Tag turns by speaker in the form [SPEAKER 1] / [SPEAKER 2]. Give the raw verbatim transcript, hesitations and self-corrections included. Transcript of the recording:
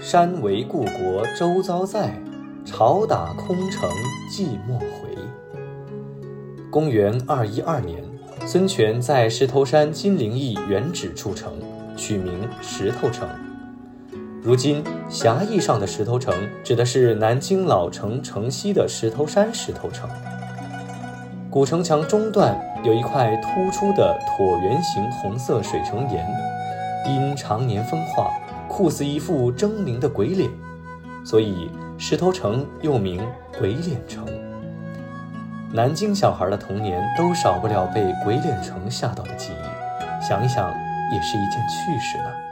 [SPEAKER 1] 山为故国周遭在，朝打空城寂寞回。公元二一二年，孙权在石头山金陵邑原址筑城，取名石头城。如今狭义上的石头城指的是南京老城城西的石头山石头城。古城墙中段有一块突出的椭圆形红色水城岩，因常年风化，酷似一副狰狞的鬼脸，所以石头城又名鬼脸城。南京小孩的童年都少不了被鬼脸城吓到的记忆，想一想也是一件趣事呢。